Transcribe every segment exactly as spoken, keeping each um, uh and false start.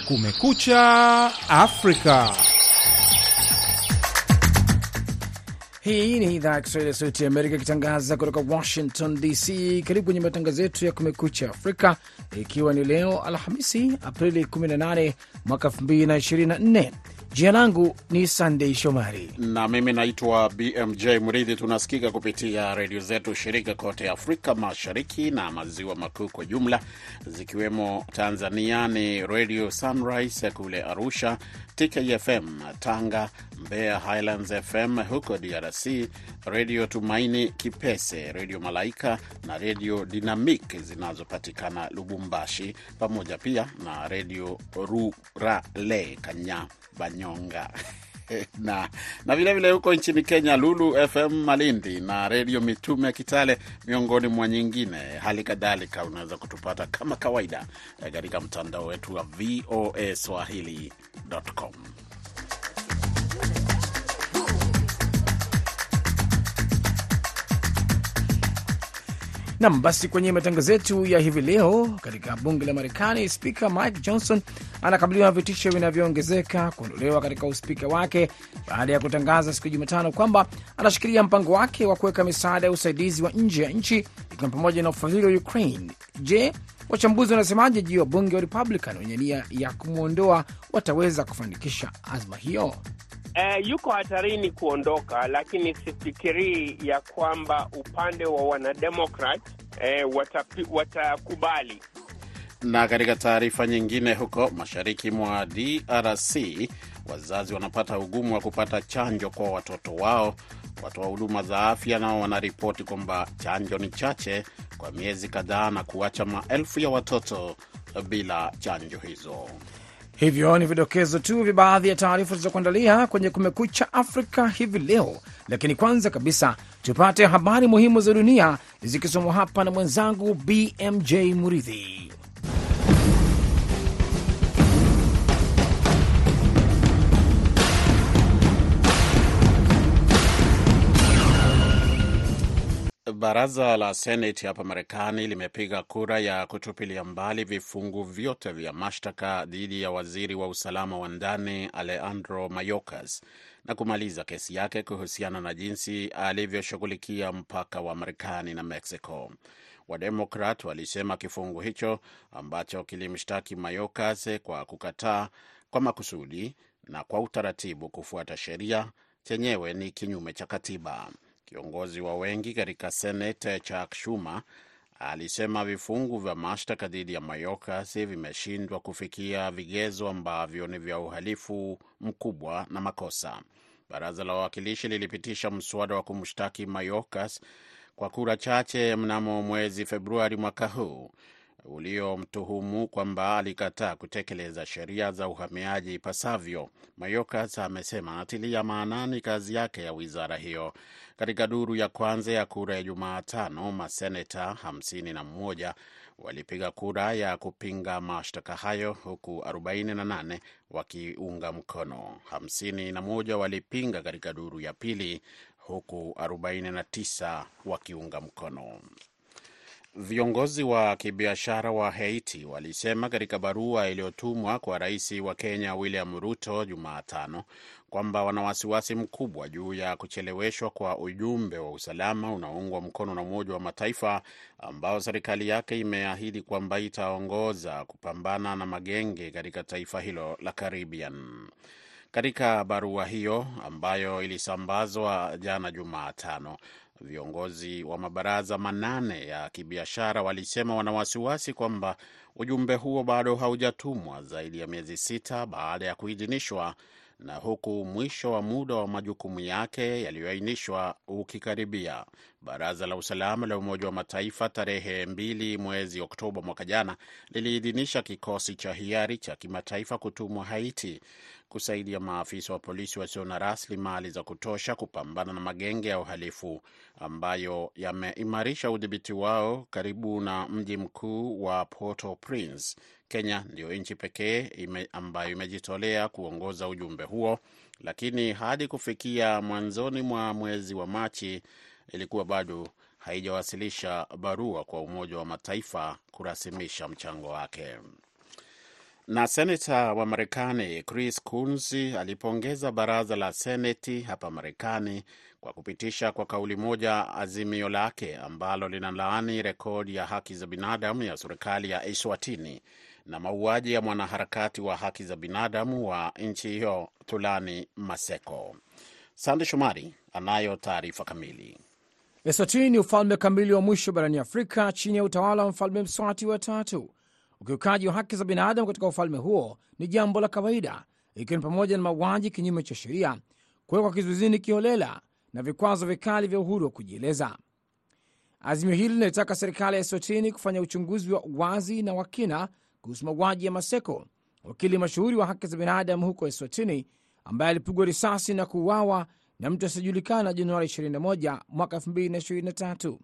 Kumekucha Afrika. Hii ni idhaa ya Kiswahili ya Sauti ya Amerika ikitangaza kutoka Washington D C. Karibu kwenye matangazo yetu ya Kumekucha Afrika, ikiwa ni leo Alhamisi Aprili kumi na nane mwaka elfu mbili na ishirini na nne. Jina langu ni Sunday Shomari na mimi naitwa B M J Mridhi. Tunasikika kupitia redio zetu shirika kote Afrika Mashariki na Maziwa Makuu kwa jumla, zikiwemo Tanzania ni Radio Sunrise kule Arusha, T K F M Tanga, Mbeya Highlands F M huko D R C, Radio Tumaini Kipese, Radio Malaika na Radio Dynamic zinazopatikana Lubumbashi, pamoja pia na Radio Rurale Kanya Banyonga na na vile vile huko nchini Kenya Lulu F M Malindi na Radio Mitume Kitale, miongoni mwa nyingine. Hali kadhalika unaweza kutupata kama kawaida katika mtandao wetu wa v o a swahili dot com. Nam, basi kwenye matangazo yetu ya hivi leo, katika bunge la Marekani, Spika Mike Johnson anakabiliwa na vitisho vinavyoongezeka kuondolewa katika uspika wake baada ya kutangaza siku ya Jumatano kwamba anashikilia mpango wake wa kuweka misaada ya usaidizi wa nje ya nchi, ikiwa pamoja na ufadhili wa Ukraine. Je, wachambuzi wanasemaje juu ya bunge wa Republican wenye nia ya kumwondoa wataweza kufanikisha azma hiyo? Uh, yuko hatarini kuondoka, lakini sifikirii ya kwamba upande wa wanademokrat uh, watakubali. Na katika taarifa nyingine, huko mashariki mwa D R C, wazazi wanapata ugumu wa kupata chanjo kwa watoto wao. Watoa huduma za afya nao wanaripoti kwamba chanjo ni chache kwa miezi kadhaa na kuacha maelfu ya watoto bila chanjo hizo. Hivyo ni vidokezo tu vya baadhi ya taarifa zilizokuandalia kwenye Kumekucha Afrika hivi leo, lakini kwanza kabisa tupate habari muhimu za dunia zikisomwa hapa na mwenzangu B M J Muridhi. Baraza la Senate hapa Marekani limepiga kura ya kutupilia mbali vifungu vyote vya mashtaka dhidi ya waziri wa usalama wa ndani Alejandro Mayorkas na kumaliza kesi yake kuhusiana na jinsi alivyoshughulikia mpaka wa Marekani na Mexico. Wademokrat walisema kifungu hicho ambacho kilimshtaki Mayorkas kwa kukataa kwa makusudi na kwa utaratibu kufuata sheria chenyewe ni kinyume cha katiba. Kiongozi wa wengi katika Senate Chuck Schumer alisema vifungu vya mashtaka dhidi ya Mayorkas vimeshindwa kufikia vigezo ambavyo ni vya uhalifu mkubwa na makosa. Baraza la Wawakilishi lilipitisha mswada wa kumshtaki Mayorkas kwa kura chache mnamo mwezi Februari mwaka huu, uliomtuhumu kwamba alikataa kutekeleza sheria za uhamiaji ipasavyo. Mayorkas amesema anatilia maanani kazi yake ya wizara hiyo. Katika duru ya kwanza ya kura ya Jumatano, maseneta hamsini na moja walipiga kura ya kupinga mashtaka hayo, huku arobaini na nane wakiunga mkono. hamsini na moja walipinga katika duru ya pili, huku arobaini na tisa wakiunga mkono. Viongozi wa kibiashara wa Haiti walisema katika barua iliyotumwa kwa rais wa Kenya William Ruto Jumatano kwamba wana wasiwasi mkubwa juu ya kucheleweshwa kwa ujumbe wa usalama unaoungwa mkono na Umoja wa Mataifa ambao serikali yake imeahidi kwamba itaongoza kupambana na magenge katika taifa hilo la Caribbean. Katika barua hiyo ambayo ilisambazwa jana Jumatano, viongozi wa mabaraza manane ya kibiashara walisema wana wasiwasi kwamba ujumbe huo bado haujatumwa zaidi ya miezi sita baada ya kuidhinishwa, na huku mwisho wa muda wa majukumu yake yaliyoainishwa ukikaribia. Baraza la Usalama la Umoja wa Mataifa tarehe mbili mwezi Oktoba mwaka jana liliidhinisha kikosi cha hiari cha kimataifa kutumwa Haiti kusaidia maafisa wa polisi wasio na rasilimali za kutosha kupambana na magenge ya uhalifu ambayo yameimarisha udhibiti wao karibu na mji mkuu wa Port-au-Prince. Kenya ndio nchi pekee ime, ambayo imejitolea kuongoza ujumbe huo, lakini hadi kufikia mwanzoni mwa mwezi wa Machi ilikuwa bado haijawasilisha barua kwa Umoja wa Mataifa kurasimisha mchango wake. Na senata wa Marekani Chris Coons alipongeza baraza la Seneti hapa Marekani kwa kupitisha kwa kauli moja azimio lake ambalo linalaani rekodi ya haki za binadamu ya serikali ya Eswatini na mauaji ya mwanaharakati wa haki za binadamu wa nchi hiyo Thulani Maseko. Sande Shomari anayo taarifa kamili. Eswatini ni ufalme kamili wa mwisho barani Afrika chini ya utawala wa mfalme Mswati wa tatu. Ukiukaji wa haki za binadamu katika ufalme huo ni jambo la kawaida, ikiwa ni pamoja na mauaji kinyume cha sheria, kuwekwa kizuizini kiholela na vikwazo vikali vya uhuru wa kujieleza. Azimio hili linataka serikali ya Eswatini kufanya uchunguzi wa wazi na wakina kuhusu mauaji ya Maseko, wakili mashuhuri wa haki za binadamu huko Eswatini, ambaye alipigwa risasi na kuuawa na mtu asijulikana Januari ishirini na moja mwaka elfu mbili ishirini na tatu.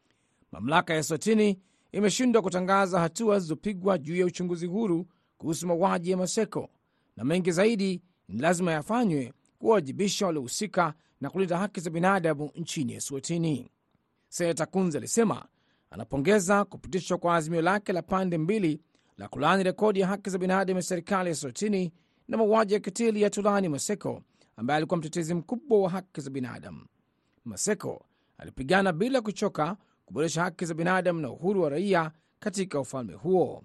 Mamlaka ya Eswatini imeshindwa kutangaza hatua zilizopigwa juu ya uchunguzi huru kuhusu mauaji ya Maseko, na mengi zaidi ni lazima yafanywe kuwajibisha waliohusika na kulinda haki za binadamu nchini Eswatini. Senata Coons alisema anapongeza kupitishwa kwa azimio lake la pande mbili la kulaani rekodi ya haki za binadamu ya serikali ya Eswatini na mauaji ya kitili ya Thulani Maseko, ambaye alikuwa mtetezi mkubwa wa haki za binadamu. Maseko alipigana bila kuchoka kuboresha haki za binadamu na uhuru wa raia katika ufalme huo.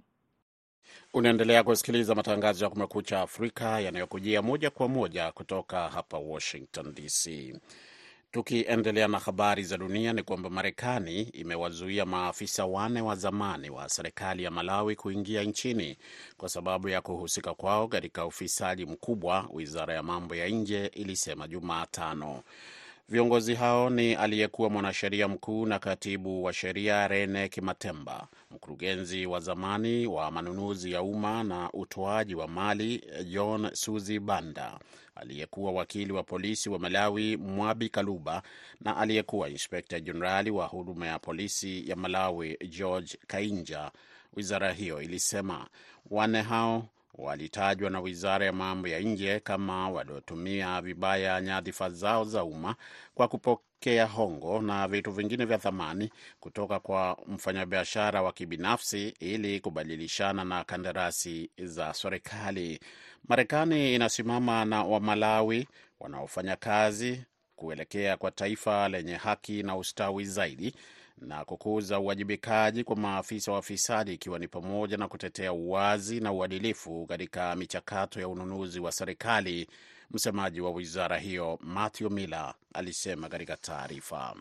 Unaendelea kusikiliza matangazo ya Kumekucha Afrika yanayokujia moja kwa moja kutoka hapa Washington D C. Tukiendelea na habari za dunia, ni kwamba Marekani imewazuia maafisa wane wa zamani wa serikali ya Malawi kuingia nchini kwa sababu ya kuhusika kwao katika ufisadi mkubwa, wizara ya mambo ya nje ilisema Jumatano. Viongozi hao ni aliyekuwa mwanasheria mkuu na katibu wa sheria Rene Kimatemba, mkurugenzi wa zamani wa manunuzi ya umma na utoaji wa mali John Suzi Banda, aliyekuwa wakili wa polisi wa Malawi Mwabi Kaluba na aliyekuwa inspekta jenerali wa huduma ya polisi ya Malawi George Kainja. Wizara hiyo ilisema wane hao walitajwa na wizara ya mambo ya nje kama waliotumia vibaya nyadhifa zao za umma kwa kupokea hongo na vitu vingine vya thamani kutoka kwa mfanyabiashara wa kibinafsi ili kubadilishana na kandarasi za serikali. Marekani inasimama na Wamalawi wanaofanya kazi kuelekea kwa taifa lenye haki na ustawi zaidi na kukuza uwajibikaji kwa maafisa wa fisadi, ikiwa ni pamoja na kutetea uwazi na uadilifu katika michakato ya ununuzi wa serikali. Msemaji wa wizara hiyo Matthew Miller alisema katika taarifa.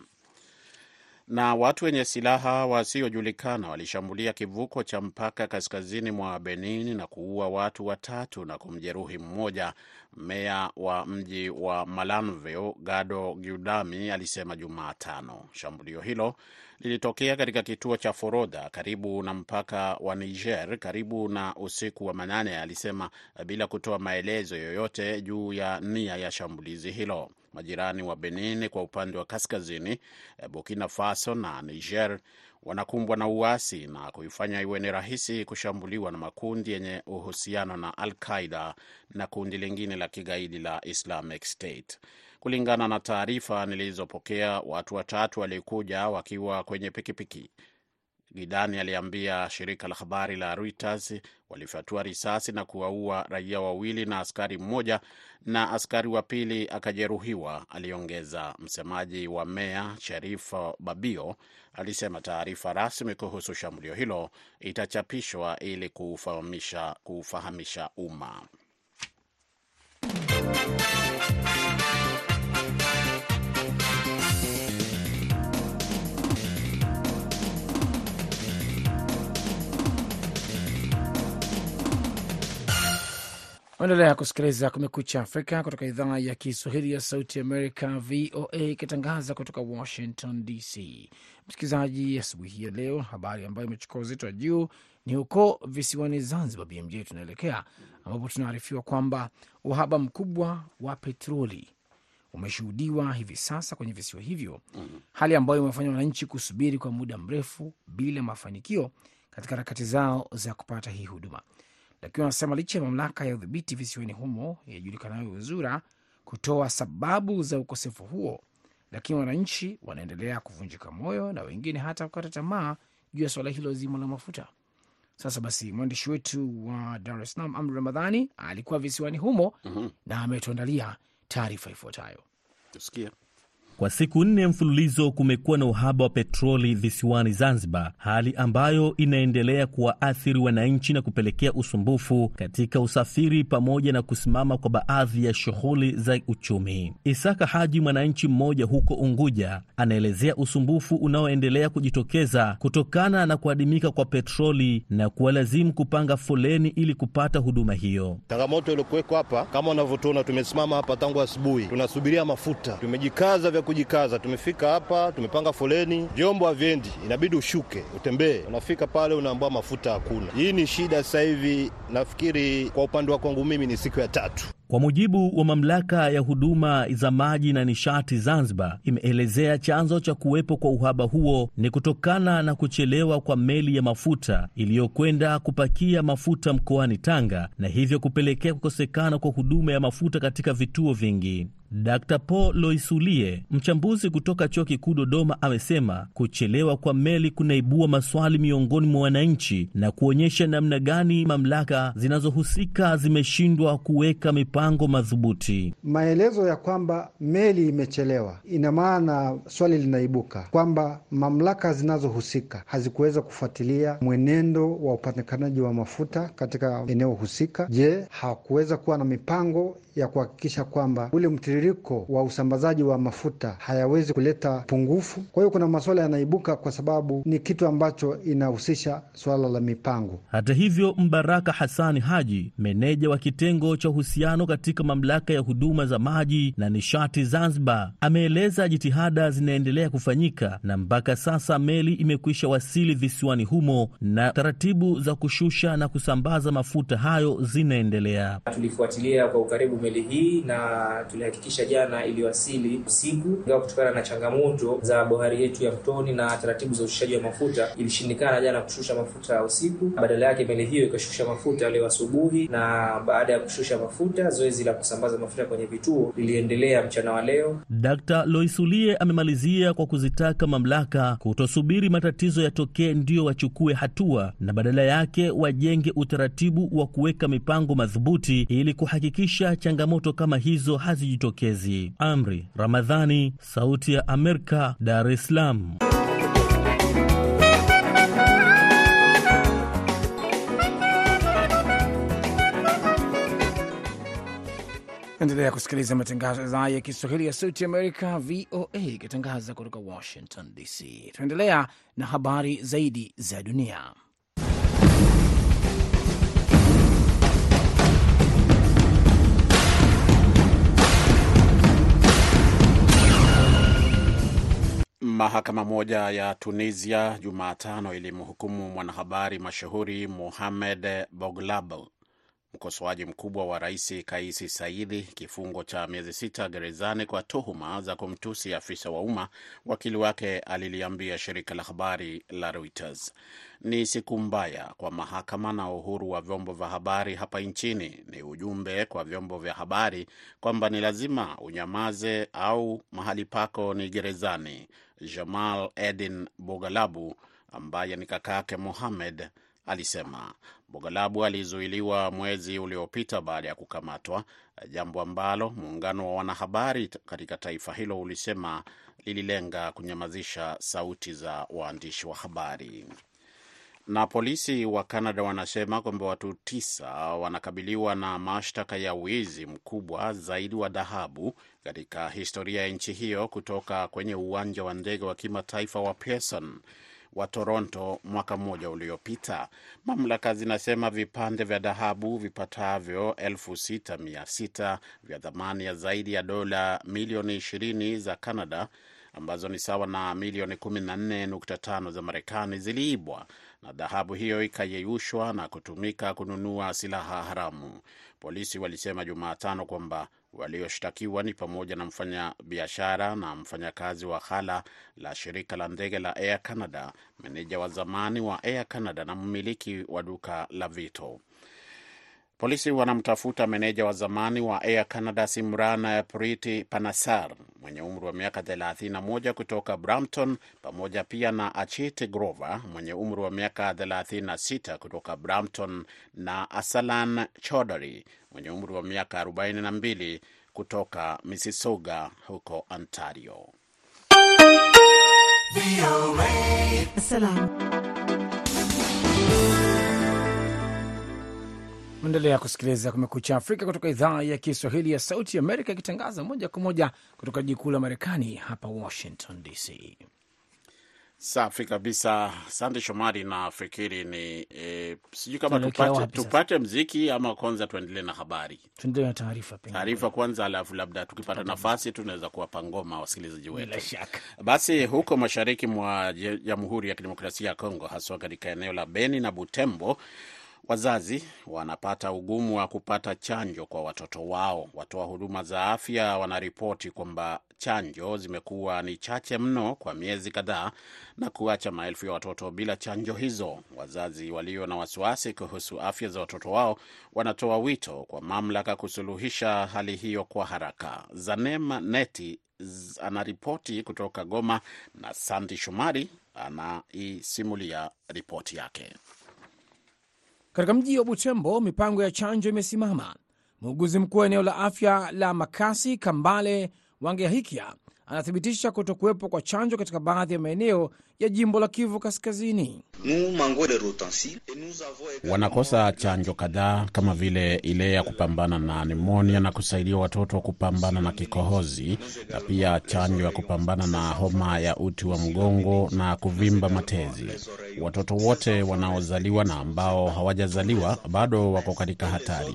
Na watu wenye silaha wasiojulikana walishambulia kivuko cha mpaka kaskazini mwa Benin na kuua watu watatu na kumjeruhi mmoja, meya wa mji wa Malanville Gado Giudami alisema Jumatano. Shambulio hilo lilitokea katika kituo cha Forodha karibu na mpaka wa Niger karibu na usiku wa manane, alisema, bila kutoa maelezo yoyote juu ya nia ya shambulizi hilo. Majirani wa Benin kwa upande wa kaskazini, Burkina Faso na Niger wanakumbwa na uasi na kuifanya iwe ni rahisi kushambuliwa na makundi yenye uhusiano na Al-Qaeda na kundi lingine la kigaidi la Islamic State. Kulingana na taarifa nilizopokea, watu watatu walikuja wakiwa kwenye pikipiki. Gidani aliambia shirika la habari la Reuters walifyatua risasi na kuwaua raia wawili na askari mmoja, na askari wa pili akajeruhiwa, aliongeza. Msemaji wa meya Sherif Babio alisema taarifa rasmi kuhusu shambulio hilo itachapishwa ili kufahamisha kufahamisha umma. Endelea kusikiliza Kumekucha Afrika kutoka idhaa ya Kiswahili ya Sauti Amerika, V O A, ikitangaza kutoka Washington D C. Msikilizaji, asubuhi ya leo, habari ambayo imechukua uzito wa juu ni huko visiwani Zanzibar. B M J tunaelekea ambapo tunaarifiwa kwamba uhaba mkubwa wa petroli umeshuhudiwa hivi sasa kwenye visiwa hivyo, hali ambayo imefanya wananchi kusubiri kwa muda mrefu bila mafanikio katika harakati zao za kupata hii huduma. Lakini wanasema licha ya mamlaka ya udhibiti visiwani humo yajulikanayo Uzura kutoa sababu za ukosefu huo, lakini wananchi wanaendelea kuvunjika moyo na wengine hata kukata tamaa juu ya swala hilo zima la mafuta. Sasa basi, mwandishi wetu wa Dar es Salaam Amri Ramadhani alikuwa visiwani humo mm-hmm. na ametuandalia taarifa ifuatayo. Tusikie. Kwa siku nne mfululizo kumekuwa na uhaba wa petroli visiwani Zanzibar, hali ambayo inaendelea kuwaathiri wananchi na kupelekea usumbufu katika usafiri pamoja na kusimama kwa baadhi ya shughuli za uchumi. Isaka Haji, mwananchi mmoja huko Unguja, anaelezea usumbufu unaoendelea kujitokeza kutokana na kuadimika kwa petroli na kuwalazimu kupanga foleni ili kupata huduma hiyo. Changamoto iliyokuweko hapa, kama unavyotuona, tumesimama hapa tangu asubuhi tunasubiria mafuta. Tumejikaza vya kujikaza, tumefika hapa, tumepanga foleni, vyombo haviendi, inabidi ushuke, utembee. Unafika pale unaambiwa mafuta hakuna. Hii ni shida sasa hivi, nafikiri kwa upande wa kwangu mimi ni siku ya tatu. Kwa mujibu wa mamlaka ya huduma za maji na nishati Zanzibar, imeelezea chanzo cha kuwepo kwa uhaba huo ni kutokana na kuchelewa kwa meli ya mafuta iliyokwenda kupakia mafuta mkoani Tanga, na hivyo kupelekea kukosekana kwa huduma ya mafuta katika vituo vingi. Daktari Paul Loisulie, mchambuzi kutoka Chuo Kikuu Dodoma, amesema kuchelewa kwa meli kunaibua maswali miongoni mwa wananchi na kuonyesha namna gani mamlaka zinazohusika zimeshindwa kuweka mipango madhubuti. Maelezo ya kwamba meli imechelewa, ina maana swali linaibuka kwamba mamlaka zinazohusika hazikuweza kufuatilia mwenendo wa upatikanaji wa mafuta katika eneo husika. Je, hawakuweza kuwa na mipango ya kuhakikisha kwamba ule mtiririko wa usambazaji wa mafuta hayawezi kuleta pungufu? Kwa hiyo kuna masuala yanaibuka kwa sababu ni kitu ambacho inahusisha swala la mipango. Hata hivyo, Mbaraka Hasani Haji, meneja wa kitengo cha uhusiano katika mamlaka ya huduma za maji na nishati Zanzibar, ameeleza jitihada zinaendelea kufanyika na mpaka sasa meli imekwisha wasili visiwani humo na taratibu za kushusha na kusambaza mafuta hayo zinaendelea. Tulifuatilia kwa ukaribu meli hii na tulihakikisha jana iliwasili usiku, ingawa kutokana na changamoto za bohari yetu ya Mtoni na taratibu za ushushaji wa mafuta ilishindikana jana kushusha mafuta usiku. Badala yake meli hiyo ikashusha mafuta leo asubuhi, na baada ya kushusha mafuta zoezi la kusambaza mafuta kwenye vituo liliendelea mchana wa leo. Daktari Loisulie amemalizia kwa kuzitaka mamlaka kutosubiri matatizo yatokee ndio wachukue hatua, na badala yake wajenge utaratibu wa kuweka mipango madhubuti ili kuhakikisha changamoto kama hizo hazijitokezi. Amri Ramadhani, Sauti ya Amerika, Dar es Salaam. Endelea kusikiliza matangazo ya idhaa ya Kiswahili ya Sauti ya Amerika, V O A, ikitangaza kutoka Washington D C. Tunaendelea na habari zaidi za dunia. Mahakama moja ya Tunisia Jumatano ilimhukumu mwanahabari mashuhuri Mohamed Bouglabou, mkosoaji mkubwa wa Rais Kaisi Saidi, kifungo cha miezi sita gerezani kwa tuhuma za kumtusi afisa wa umma, wakili wake aliliambia shirika la habari la Reuters. Ni siku mbaya kwa mahakama na uhuru wa vyombo vya habari hapa nchini. Ni ujumbe kwa vyombo vya habari kwamba ni lazima unyamaze au mahali pako ni gerezani. Jamal Edin Bouglabou, ambaye ni kakake Mohamed, alisema. Bouglabou alizuiliwa mwezi uliopita baada ya kukamatwa, jambo ambalo muungano wa wanahabari katika taifa hilo ulisema lililenga kunyamazisha sauti za waandishi wa habari. Na polisi wa Canada wanasema kwamba watu tisa wanakabiliwa na mashtaka ya wizi mkubwa zaidi wa dhahabu katika historia ya nchi hiyo kutoka kwenye uwanja wa ndege wa kimataifa wa Pearson wa Toronto mwaka mmoja uliopita. Mamlaka zinasema vipande vya dhahabu vipatavyo elfu sita mia sita vya thamani ya zaidi ya dola milioni ishirini za Canada, ambazo ni sawa na milioni kumi na nne nukta tano za Marekani, ziliibwa na dhahabu hiyo ikayeyushwa na kutumika kununua silaha haramu. Polisi walisema Jumatano kwamba walioshtakiwa ni pamoja na mfanya biashara na mfanyakazi wa ghala la shirika la ndege la Air Canada, meneja wa zamani wa Air Canada na mmiliki wa duka la vito. Polisi wanamtafuta meneja wa zamani wa Air Canada Simran Priti Panasar mwenye umri wa miaka thelathini na moja kutoka Brampton, pamoja pia na Achit Grover mwenye umri wa miaka thelathini na sita kutoka Brampton na Asalan Chaudhary mwenye umri wa miaka arobaini na mbili kutoka Mississauga huko Ontario. Mwendelea kusikiliza Kumekucha Afrika kutoka idhaa ya Kiswahili ya Sauti Amerika, ikitangaza moja kwa moja kutoka jiji kuu la Marekani hapa Washington D C. Safi kabisa. Asante Shomari, na fikiri ni e, sijui kama tupate, tupate mziki ama kwanza tuendelee na habari. Tuendelee na taarifa pengine. Taarifa kwanza, alafu labda tukipata nafasi tunaweza kuwapa ngoma wasikilizaji wetu. Bila shaka. Basi huko mashariki mwa Jamhuri ya Kidemokrasia ya Kongo, haswa katika eneo la Beni na Butembo, wazazi wanapata ugumu wa kupata chanjo kwa watoto wao. Watoa huduma za afya wanaripoti kwamba chanjo zimekuwa ni chache mno kwa miezi kadhaa na kuacha maelfu ya watoto bila chanjo hizo. Wazazi walio na wasiwasi kuhusu afya za watoto wao wanatoa wito kwa mamlaka kusuluhisha hali hiyo kwa haraka. Zanem Neti anaripoti kutoka Goma na Sandy Shomari anaisimulia ripoti yake. Katika mji wa Butembo, mipango ya chanjo imesimama. Muuguzi mkuu wa eneo la afya la Makasi, Kambale Wangehikia, anathibitisha kutokuwepo kwa chanjo katika baadhi ya maeneo ya jimbo la Kivu Kaskazini. Wanakosa chanjo kadhaa kama vile ile ya kupambana na nimonia na kusaidia watoto kupambana na kikohozi, na pia chanjo ya kupambana na homa ya uti wa mgongo na kuvimba matezi. Watoto wote wanaozaliwa na ambao hawajazaliwa bado wako katika hatari.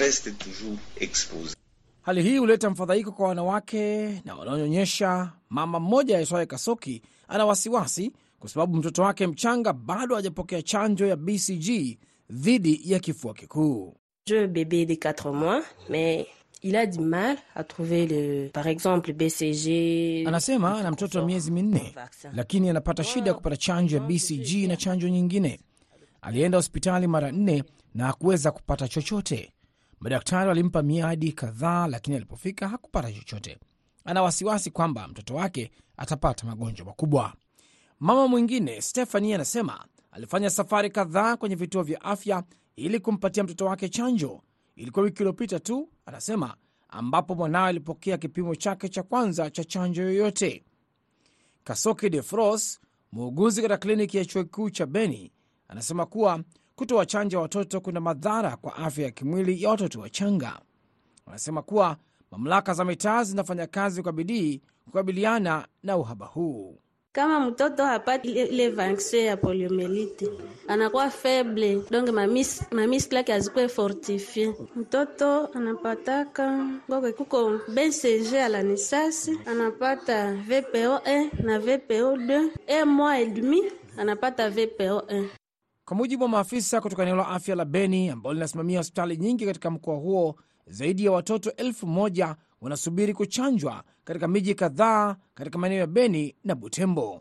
Hali hii huleta mfadhaiko kwa wanawake na wanaonyonyesha. Mama mmoja aitwaye Kasoki ana wasiwasi kwa sababu mtoto wake mchanga bado hajapokea chanjo ya B C G dhidi ya kifua kikuu. Je bébé de quatre mois mais il a du mal à trouver le par exemple B C G. Anasema ana mtoto wa miezi minne lakini anapata shida ya kupata chanjo ya B C G na chanjo nyingine. Alienda hospitali mara nne na hakuweza kupata chochote. Madaktari walimpa miadi kadhaa lakini alipofika hakupata chochote. Ana wasiwasi kwamba mtoto wake atapata magonjwa makubwa. Mama mwingine Stephanie anasema alifanya safari kadhaa kwenye vituo vya afya ili kumpatia mtoto wake chanjo. Ilikuwa wiki iliyopita tu, anasema, ambapo mwanawe alipokea kipimo chake cha kwanza cha chanjo yoyote. Kasoki de Fros, muuguzi katika kliniki ya chuo kikuu cha Beni, anasema kuwa kutoa chanjo watoto kuna madhara kwa afya ya kimwili ya watoto wachanga. Anasema kuwa mamlaka za mitaa zinafanya kazi kwa bidii kukabiliana na uhaba huu. Kama mtoto hapati ile vaccine ya poliomelite, anakuwa faible, donc mamis mamis lake azikuwe fortifie. Mtoto anapataka ngoko kuko B C G à la naissance, anapata V P O un na V P O deux, un mois et demi anapata V P O un. Kwa mujibu wa maafisa kutoka eneo la afya la Beni ambao linasimamia hospitali nyingi katika mkoa huo, zaidi ya watoto elfu moja wanasubiri kuchanjwa katika miji kadhaa katika maeneo ya Beni na Butembo.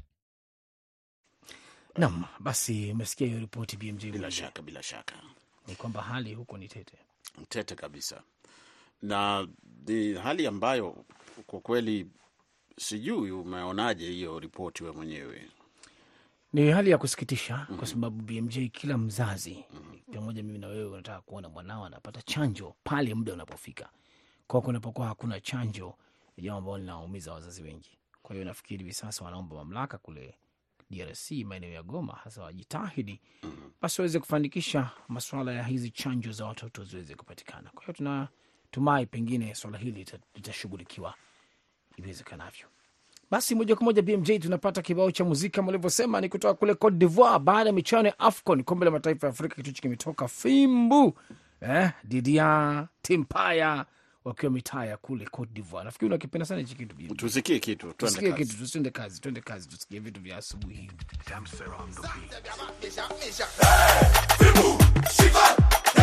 Naam, basi umesikia hiyo ripoti B M J. Bila shaka, bila shaka. Ni kwamba hali huko ni tete. Tete kabisa. Na ni hali ambayo kwa kweli sijui umeonaje hiyo ripoti wewe mwenyewe. Ni hali ya kusikitisha mm-hmm. kwa sababu B M J kila mzazi mm-hmm. pamoja mimi na wewe unataka kuona mwanao anapata chanjo pale muda unapofika. Kwa kunapokuwa hakuna chanjo, jambo ambalo linaumiza wazazi wengi. Kwa hiyo nafikiri hivi sasa wanaomba mamlaka kule D R C maeneo ya Goma hasa wajitahidi basi waweze kufanikisha masuala ya hizi chanjo za watoto ziweze kupatikana. Kwa hiyo tunatumai pengine swala hili litashughulikiwa iwezekanavyo. Basi moja kwa moja B M J tunapata kibao cha muziki kama ulivyosema, ni kutoka kule Cote d'Ivoire baada ya michuano ya AFCON, kombe la mataifa ya Afrika. Kitu kimetoka Fimbu eh Didia Timpaya wakiwa mitaya kule Cote d'Ivoire. Nafikiri unakipenda sana hichi kitu. Tusikie kitu, tuende kazi. Kitu tusende kazi, twende kazi, tusikie vitu vya asubuhi. Fimbu, Shiva,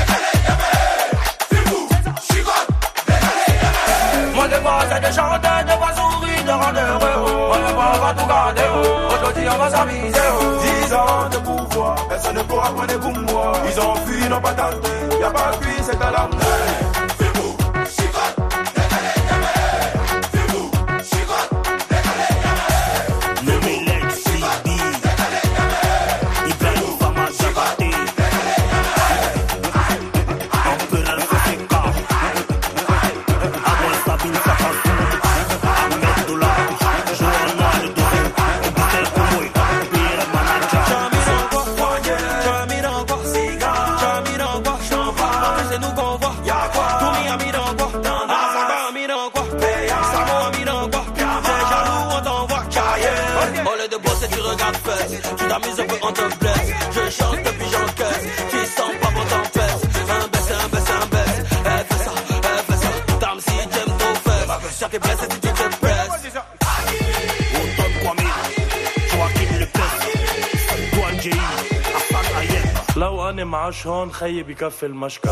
moi de quoi c'est de chanter, de quoi sourire, de rendre heureux. On ne va pas tout garder, aujourd'hui on va s'amuser. dix ans de pouvoir, personne ne pourra prendre pour moi. Ils ont fui, n'ont pas tenté, y'a pas de pluie, c'est à l'homme. Fais-vous, chicote, décalé, décalé. Fais-vous, chicote, décalé, décalé. Le Mélec, Sidi, décalé, décalé. Ibrahim Fama Jabate, décalé, décalé. Empereur Foseka, Abel Sabine Sakassou, Ahmed Doula, Johanna Le Dossé, Obisel Komoy, Pierre Manacha. Jamirango, Poignet, Jamirango, Siga, Jamirango, Champagne, c'est nous qu'on voit, y'a quoi? Toumi Amirango, Asaba Amirango, Peya, Samo Amirango, t'es jaloux, on t'envoie, Kaye. Au lieu de bosser, tu regardes fesse, tu t'amuses un peu, on te blesse. Je chante depuis j'encaisse, tu sens pas bon t'empêche. Un baisse, un baisse, un baisse, elle fait ça, elle fait ça. T'aimes si t'aimes ton fesses, chaque blesse, si tu te presses. Automne Kwame, Joaquin Le Pes, Douane J I, Hassan Ayek. لو أنا معاش هون خيي بكفي المشكل.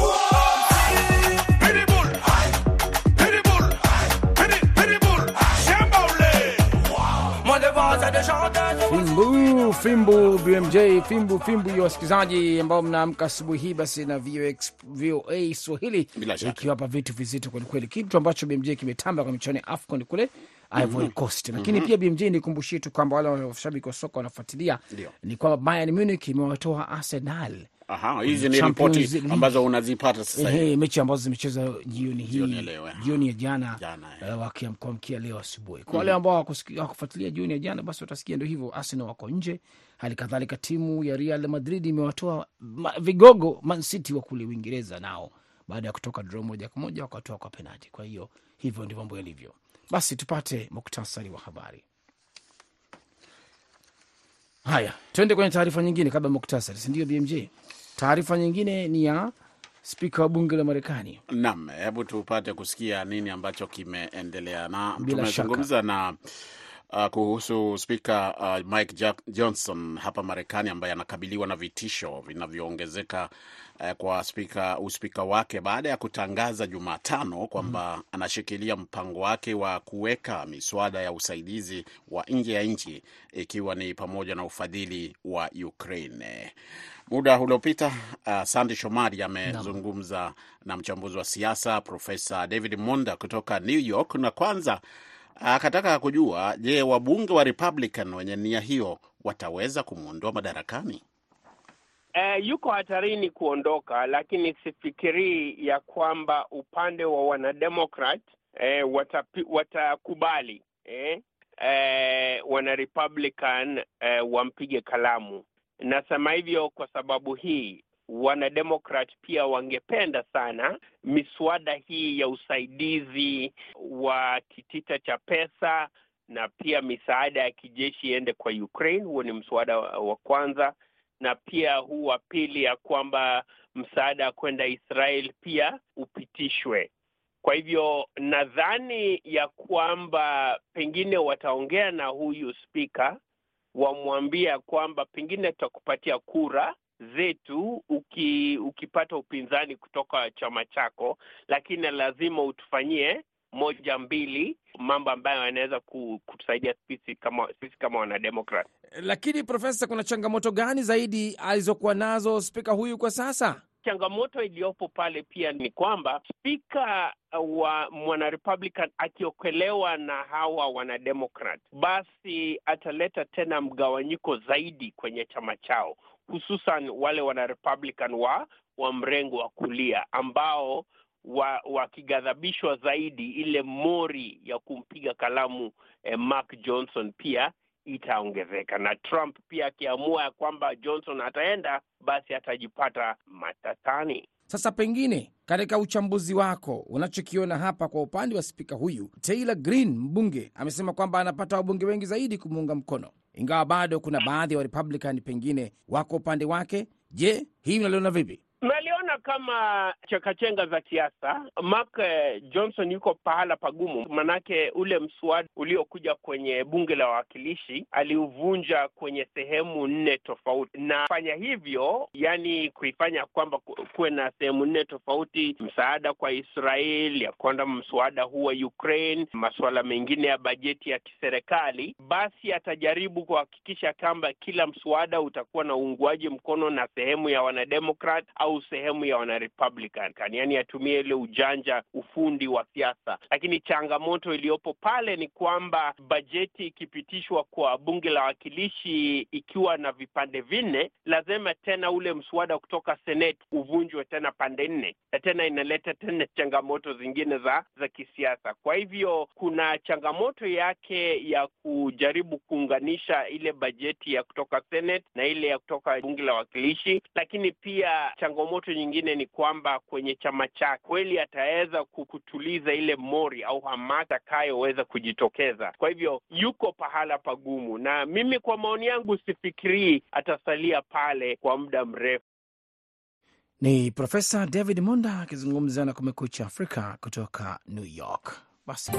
Fimbu, fimbu, B M J, fimbu, fimbu ya wasikilizaji ambao mnaamka asubuhi hii basi na V O A Swahili ikiwapa vitu vizito kweli kweli, kitu ambacho B M J kimetamba kwa michuano ya AFCON kule Ivory Coast. Lakini mm -hmm. pia B M J nikumbushie tu kwamba wale washabiki wa soka wanafuatilia ni kwamba Bayern Munich imewatoa Arsenal. Aha, hizi ni ripoti ambazo unazipata sasa hivi. Eh, mechi ambazo zimecheza jioni hii, jioni ya jana, jana uh, wakiamkia leo asubuhi. Kwa wale ambao hawakufuatilia jioni ya jana basi watasikia ndio hivyo, Arsenal wako nje. Hali kadhalika timu ya Real Madrid imewatoa vigogo Man City wa kule Uingereza nao baada ya kutoka draw moja kwa moja wakatoa kwa penalti. Kwa hiyo hivyo ndivyo mambo yalivyo. Basi tupate muktasari wa habari. Haya, twende kwenye taarifa nyingine kabla muktasari, si ndio B M J? Taarifa nyingine ni ya spika wa bunge la Marekani. Naam, hebu tupate kusikia nini ambacho kimeendelea. Na tumezungumza na uh, kuhusu spika uh, Mike Jack Johnson hapa Marekani ambaye anakabiliwa na vitisho vinavyoongezeka uh, kwa spika uspika wake baada ya kutangaza Jumatano kwamba mm. anashikilia mpango wake wa kuweka miswada ya usaidizi wa nje ya nchi ikiwa ni pamoja na ufadhili wa Ukraine. Muda uliopita uh, Sandy Shomari amezungumza no. na mchambuzi wa siasa Profesa David Monda kutoka New York, na kwanza akataka uh, kujua, je, wabunge wa Republican wenye nia hiyo wataweza kumuondoa madarakani? Uh, yuko hatarini kuondoka, lakini sifikiri ya kwamba upande wa wanademokrat eh, watakubali eh, eh, wana Republican eh, wampige kalamu. Nasema hivyo kwa sababu hii wanademokrat pia wangependa sana miswada hii ya usaidizi wa kitita cha pesa na pia misaada ya kijeshi iende kwa Ukraine. Huo ni mswada wa kwanza, na pia huu wa pili ya kwamba msaada kwenda Israel pia upitishwe. Kwa hivyo nadhani ya kwamba pengine wataongea na huyu spika wamwambia kwamba pengine tutakupatia kura zetu uki, ukipata upinzani kutoka chama chako, lakini lazima utufanyie moja mbili mambo ambayo yanaweza kutusaidia sisi kama sisi kama wanademokrat. Lakini Profesa, kuna changamoto gani zaidi alizokuwa nazo spika huyu kwa sasa? Changamoto iliyopo pale pia ni kwamba spika wa mwana Republican akiokelewa na hawa wana Democrat, basi ataleta tena mgawanyiko zaidi kwenye chama chao, hususan wale wana Republican wa wa mrengo wa kulia ambao wakigadhabishwa wa zaidi, ile mori ya kumpiga kalamu eh, Mark Johnson pia itaongezeka, na Trump pia akiamua kwamba Johnson ataenda, basi atajipata matatani. Sasa pengine katika uchambuzi wako unachokiona hapa kwa upande wa spika huyu Taylor Greene, mbunge, amesema kwamba anapata wabunge wengi zaidi kumuunga mkono, ingawa bado kuna baadhi ya wa Republican pengine wako upande wake. Je, hii unaliona vipi? Naliona naona kama chakachenga za siasa. Mark Johnson yuko pahala pagumu, manake ule mswada uliokuja kwenye bunge la wawakilishi aliuvunja kwenye sehemu nne tofauti, na fanya hivyo, yani kuifanya kwamba kuwe na sehemu nne tofauti: msaada kwa Israel, ya kwamba mswada huu wa Ukraine, masuala mengine ya bajeti ya kiserikali. Basi atajaribu kuhakikisha kwamba kila mswada utakuwa na uungwaji mkono na sehemu ya wanademokrat au sehemu ya wanarepublican, yani atumie ile ujanja, ufundi wa siasa. Lakini changamoto iliyopo pale ni kwamba bajeti ikipitishwa kwa bunge la wawakilishi ikiwa na vipande vinne, lazima tena ule mswada kutoka Senate uvunjwe tena pande nne, na tena inaleta tena changamoto zingine za za kisiasa. Kwa hivyo kuna changamoto yake ya kujaribu kuunganisha ile bajeti ya kutoka Senate na ile ya kutoka bunge la wawakilishi, lakini pia changamoto nyingine ni kwamba kwenye chama chake kweli ataweza kutuliza ile mori au hamasa kayoweza kujitokeza. Kwa hivyo yuko pahala pagumu, na mimi kwa maoni yangu sifikiri atasalia pale kwa muda mrefu. Ni Profesa David Monda akizungumza na Kumekucha Afrika kutoka New York. Basi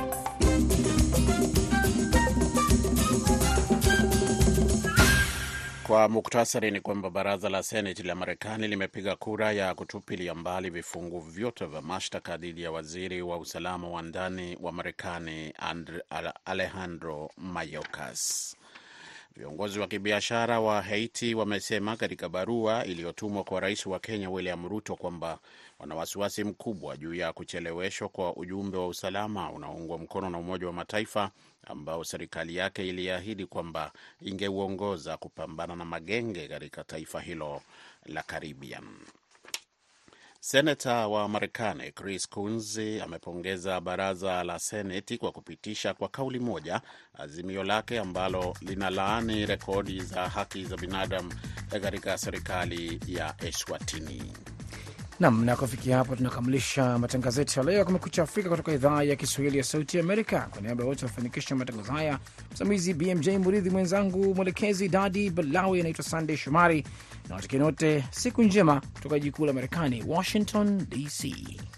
kwa muktasari ni kwamba baraza la Seneti la Marekani limepiga kura ya kutupilia mbali vifungu vyote vya mashtaka dhidi ya waziri wa usalama wa ndani wa Marekani Alejandro Mayorkas. Viongozi wa kibiashara wa Haiti wamesema katika barua iliyotumwa kwa rais wa Kenya William Ruto kwamba wana wasiwasi mkubwa juu ya kucheleweshwa kwa ujumbe wa usalama unaoungwa mkono na Umoja wa Mataifa ambao serikali yake iliahidi kwamba ingeuongoza kupambana na magenge katika taifa hilo la Caribbean. Senata wa Marekani Chris Coons amepongeza baraza la Seneti kwa kupitisha kwa kauli moja azimio lake ambalo linalaani rekodi za haki za binadamu katika serikali ya Eswatini. Nam, na kufikia hapo tunakamilisha matangazo yetu ya leo Kumekucha Afrika kutoka idhaa ya Kiswahili ya Sauti ya Amerika. Kwa niaba ya wote wafanikisha matangazo haya, msimamizi B M J Muridhi, mwenzangu mwelekezi Dadi Balawi, anaitwa Sunday Shomari, na watakieni wote siku njema kutoka jiji kuu la Marekani, Washington D C.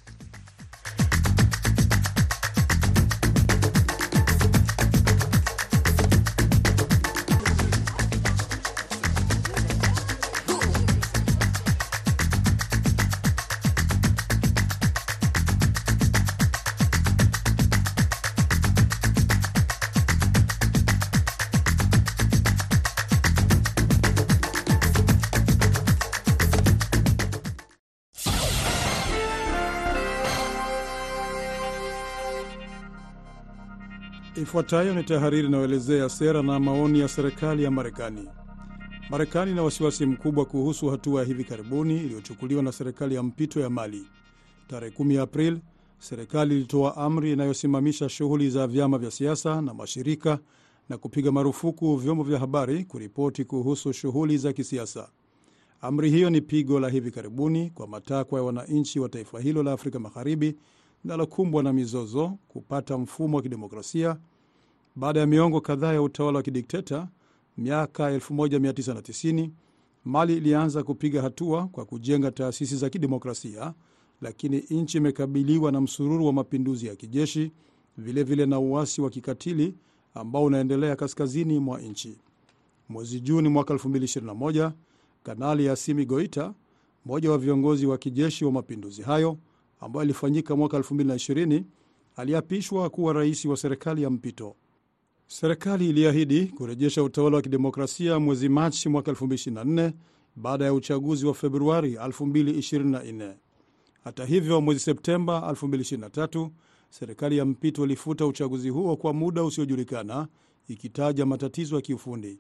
Ifuatayo ni tahariri inayoelezea sera na maoni ya serikali ya Marekani. Marekani ina wasiwasi mkubwa kuhusu hatua ya hivi karibuni iliyochukuliwa na serikali ya mpito ya Mali. Tarehe kumi Aprili, serikali ilitoa amri inayosimamisha shughuli za vyama vya siasa na mashirika na kupiga marufuku vyombo vya habari kuripoti kuhusu shughuli za kisiasa. Amri hiyo ni pigo la hivi karibuni kwa matakwa ya wananchi wa taifa hilo la Afrika Magharibi linalokumbwa na mizozo kupata mfumo wa kidemokrasia. Baada ya miongo kadhaa ya utawala wa kidikteta, miaka elfu moja mia tisa tisini, Mali ilianza kupiga hatua kwa kujenga taasisi za kidemokrasia, lakini nchi imekabiliwa na msururu wa mapinduzi ya kijeshi, vilevile vile na uasi wa kikatili ambao unaendelea kaskazini mwa nchi. Mwezi Juni mwaka elfu mbili ishirini na moja, Kanali Assimi Goita, mmoja wa viongozi wa kijeshi wa mapinduzi hayo ambayo ilifanyika mwaka elfu mbili ishirini, aliapishwa kuwa rais wa serikali ya mpito. Serikali iliahidi kurejesha utawala wa kidemokrasia mwezi Machi mwaka elfu mbili ishirini na nne baada ya uchaguzi wa Februari elfu mbili ishirini na nne. Hata hivyo, mwezi Septemba elfu mbili ishirini na tatu, serikali ya mpito ilifuta uchaguzi huo kwa muda usiojulikana, ikitaja matatizo ya kiufundi.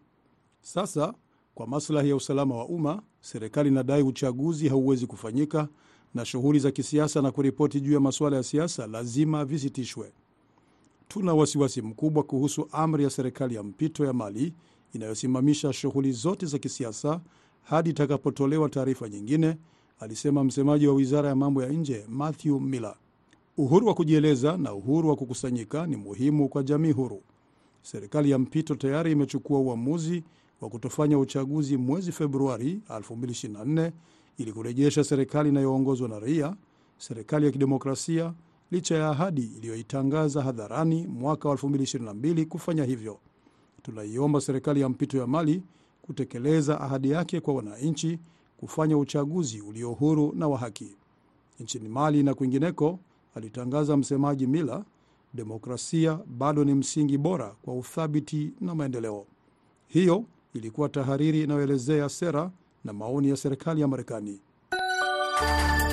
Sasa, kwa maslahi ya usalama wa umma, serikali inadai uchaguzi hauwezi kufanyika na shughuli za kisiasa na kuripoti juu ya masuala ya siasa lazima visitishwe. Tuna wasiwasi mkubwa kuhusu amri ya serikali ya mpito ya Mali inayosimamisha shughuli zote za kisiasa hadi itakapotolewa taarifa nyingine, alisema msemaji wa wizara ya mambo ya nje Matthew Miller. Uhuru wa kujieleza na uhuru wa kukusanyika ni muhimu kwa jamii huru. Serikali ya mpito tayari imechukua uamuzi wa kutofanya uchaguzi mwezi Februari elfu mbili ishirini na nne ili kurejesha serikali inayoongozwa na raia, serikali ya kidemokrasia, licha ya ahadi iliyoitangaza hadharani mwaka wa elfu mbili ishirini na mbili kufanya hivyo. Tunaiomba serikali ya mpito ya Mali kutekeleza ahadi yake kwa wananchi, kufanya uchaguzi ulio huru na wa haki. Nchini Mali na kwingineko, alitangaza msemaji Mila, demokrasia bado ni msingi bora kwa uthabiti na maendeleo. Hiyo ilikuwa tahariri inayoelezea sera na maoni ya serikali ya Marekani.